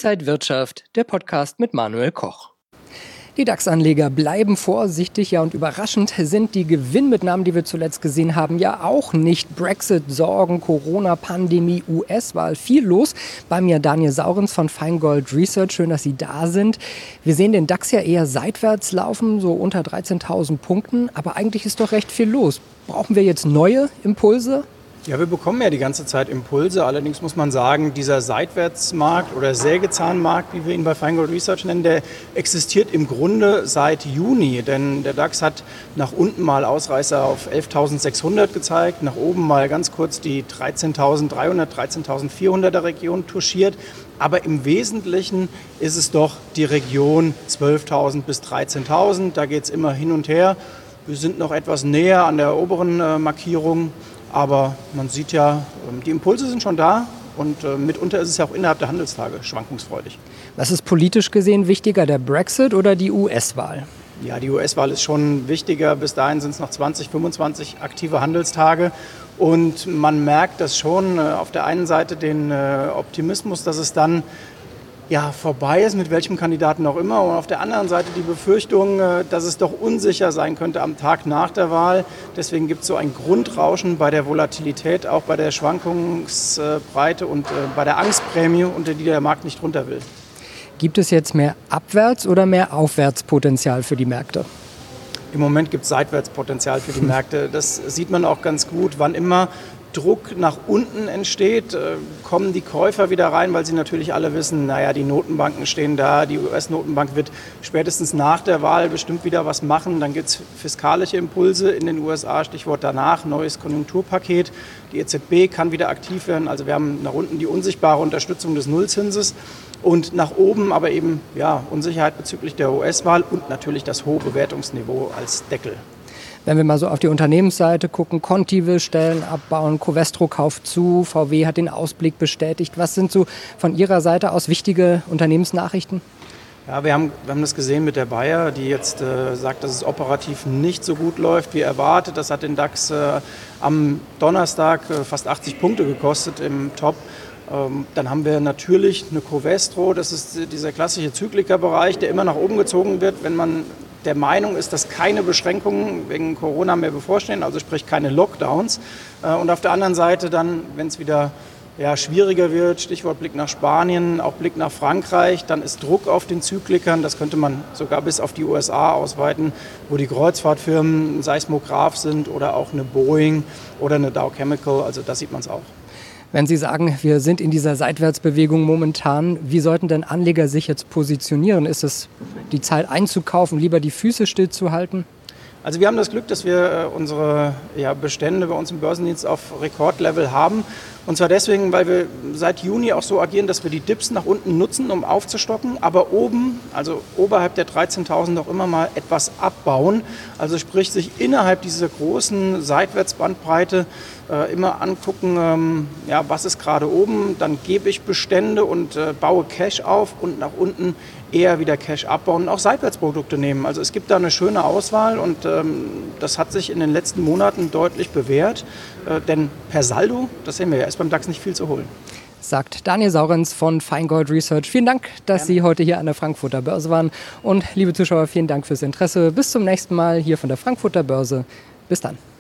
Inside Wirtschaft, der Podcast mit Manuel Koch. Die DAX-Anleger bleiben vorsichtig, ja, und überraschend sind die Gewinnmitnahmen, die wir zuletzt gesehen haben, ja auch nicht. Brexit, Sorgen, Corona-Pandemie, US-Wahl, viel los. Bei mir Daniel Saurens von Feingold Research, schön, dass Sie da sind. Wir sehen den DAX ja eher seitwärts laufen, so unter 13.000 Punkten, aber eigentlich ist doch recht viel los. Brauchen wir jetzt neue Impulse? Ja, wir bekommen ja die ganze Zeit Impulse. Allerdings muss man sagen, dieser Seitwärtsmarkt oder Sägezahnmarkt, wie wir ihn bei Feingold Research nennen, der existiert im Grunde seit Juni. Denn der DAX hat nach unten mal Ausreißer auf 11.600 gezeigt, nach oben mal ganz kurz die 13.300, 13.400er Region touchiert. Aber im Wesentlichen ist es doch die Region 12.000 bis 13.000. Da geht es immer hin und her. Wir sind noch etwas näher an der oberen Markierung. Aber man sieht ja, die Impulse sind schon da und mitunter ist es ja auch innerhalb der Handelstage schwankungsfreudig. Was ist politisch gesehen wichtiger, der Brexit oder die US-Wahl? Ja, die US-Wahl ist schon wichtiger. Bis dahin sind es noch 20, 25 aktive Handelstage. Und man merkt das schon auf der einen Seite den Optimismus, dass es dann vorbei ist, mit welchem Kandidaten auch immer. Und auf der anderen Seite die Befürchtung, dass es doch unsicher sein könnte am Tag nach der Wahl. Deswegen gibt es so ein Grundrauschen bei der Volatilität, auch bei der Schwankungsbreite und bei der Angstprämie, unter die der Markt nicht runter will. Gibt es jetzt mehr Abwärts- oder mehr Aufwärtspotenzial für die Märkte? Im Moment gibt es Seitwärtspotenzial für die Märkte. Das sieht man auch ganz gut, wann immer Druck nach unten entsteht, kommen die Käufer wieder rein, weil sie natürlich alle wissen, die Notenbanken stehen da, die US-Notenbank wird spätestens nach der Wahl bestimmt wieder was machen. Dann gibt es fiskalische Impulse in den USA, Stichwort danach, neues Konjunkturpaket. Die EZB kann wieder aktiv werden, also wir haben nach unten die unsichtbare Unterstützung des Nullzinses und nach oben aber eben Unsicherheit bezüglich der US-Wahl und natürlich das hohe Bewertungsniveau als Deckel. Wenn wir mal so auf die Unternehmensseite gucken, Conti will Stellen abbauen, Covestro kauft zu, VW hat den Ausblick bestätigt. Was sind so von Ihrer Seite aus wichtige Unternehmensnachrichten? Ja, wir haben das gesehen mit der Bayer, die jetzt sagt, dass es operativ nicht so gut läuft wie erwartet. Das hat den DAX am Donnerstag fast 80 Punkte gekostet im Top. Dann haben wir natürlich eine Covestro, das ist dieser klassische Zyklika-Bereich, der immer nach oben gezogen wird, wenn man der Meinung ist, dass keine Beschränkungen wegen Corona mehr bevorstehen, also sprich keine Lockdowns. Und auf der anderen Seite dann, wenn es wieder schwieriger wird, Stichwort Blick nach Spanien, auch Blick nach Frankreich, dann ist Druck auf den Zyklikern, das könnte man sogar bis auf die USA ausweiten, wo die Kreuzfahrtfirmen ein Seismograph sind oder auch eine Boeing oder eine Dow Chemical, also da sieht man es auch. Wenn Sie sagen, wir sind in dieser Seitwärtsbewegung momentan, wie sollten denn Anleger sich jetzt positionieren? Ist es die Zeit einzukaufen, lieber die Füße stillzuhalten? Also wir haben das Glück, dass wir unsere Bestände bei uns im Börsendienst auf Rekordlevel haben. Und zwar deswegen, weil wir seit Juni auch so agieren, dass wir die Dips nach unten nutzen, um aufzustocken, aber oben, also oberhalb der 13.000 auch immer mal etwas abbauen. Also sprich, sich innerhalb dieser großen Seitwärtsbandbreite immer angucken, was ist gerade oben, dann gebe ich Bestände und baue Cash auf und nach unten eher wieder Cash abbauen und auch Seitwärtsprodukte nehmen. Also es gibt da eine schöne Auswahl und das hat sich in den letzten Monaten deutlich bewährt, denn per Saldo, das sehen wir ja, ist beim DAX nicht viel zu holen. Sagt Daniel Saurens von Feingold Research. Vielen Dank, dass Sie heute hier an der Frankfurter Börse waren. Und liebe Zuschauer, vielen Dank fürs Interesse. Bis zum nächsten Mal hier von der Frankfurter Börse. Bis dann.